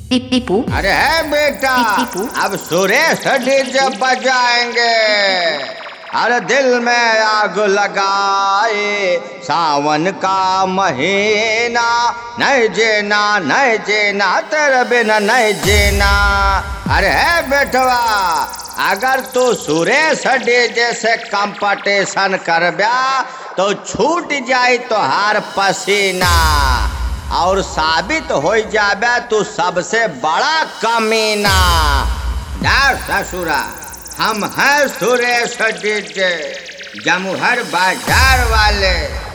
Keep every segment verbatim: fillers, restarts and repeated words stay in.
टीपू। अरे है बेटा, अब सुरेश डीजे बजाएंगे। अरे दिल में आग लगाए सावन का महीना, नहीं जीना नहीं जीना तेरे बिना नहीं जीना। अरे है बेटवा, अगर तू सुरेश डीजे से कंपटीशन कर ब्या तो छूट जाए तो हार पसीना, और साबित हो जाबे तू सबसे बड़ा कमीना। यार ससुरा, हम हैं सुरेश डीजे, जमुहर बाजार वाले।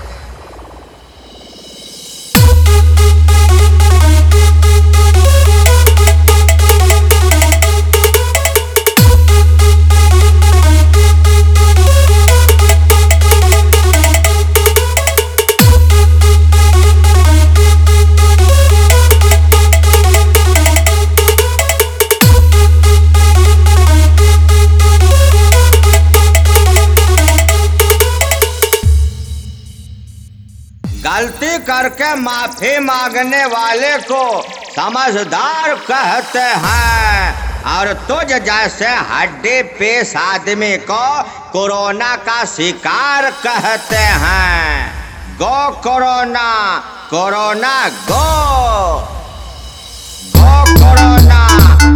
गलती करके माफी मांगने वाले को समझदार कहते हैं, और तुझ जैसे हड्डी पेश आदमी को कोरोना का शिकार कहते हैं। Go corona, corona go, go corona,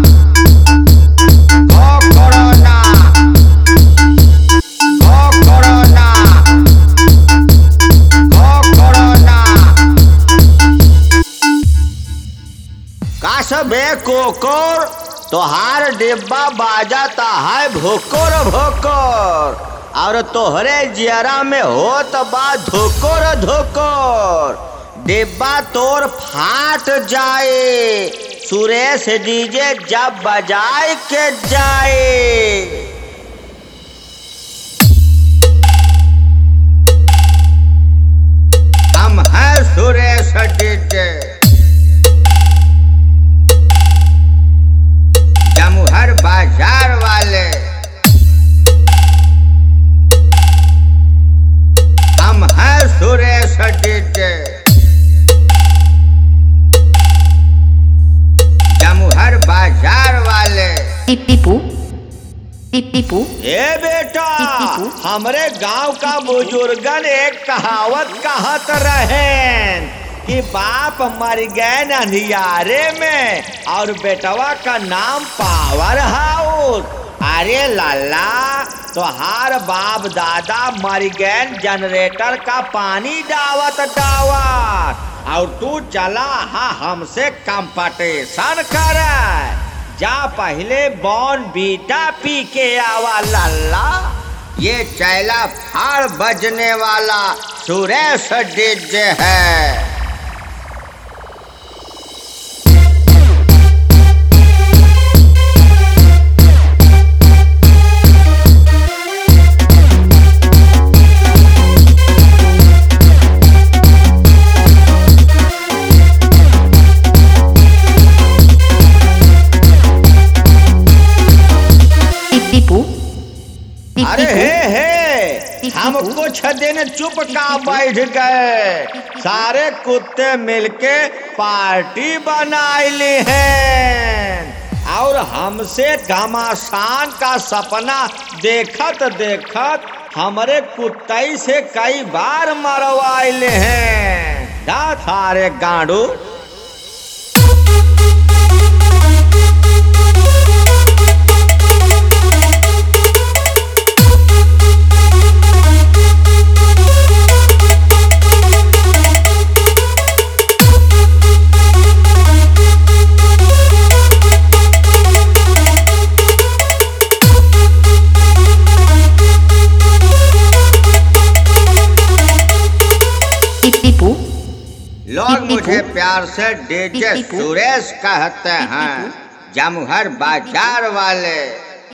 go corona, go corona, कसबे कुकुर तोहार डिब्बा बाजाता है भुकुर भुकुर, और तोहरे जियरा में होत बा धुकुर धुकुर। डिब्बा तोर फाट जाए सुरेश डीजे जब बजाए के जाए। हम हैं सुरेश डीजे, जमुहर बाजार वाले। हम हैं सुरेश डीजे, जमुहर बाजार वाले। टीपू टीपू। ए बेटा, हमरे गांव का बुजुर्गन एक कहावत कहत रहे कि बाप मर गए अंधियारे में और बेटवा का नाम पावर हाउस। अरे लाला, तोहार बाप दादा मर गए जनरेटर का पानी डावत डावत, और तू चला हा हमसे कंपटीशन कर। जा पहले बॉन बीटा पी के आवा लाला। ये चैला फाड़ बजने वाला सुरेश डीजे है। अरे हे हे, हम कुछ दिन चुप का बैठ गए, सारे कुत्ते मिलके पार्टी बनाइली हैं, और हमसे घमासान का सपना देखत देखत हमारे कुत्ते से कई बार मरवाइले हैं। दा सारे गांडू। लोग मुझे प्यार से डीजे सुरेश कहते हैं, जमुहर बाजार वाले।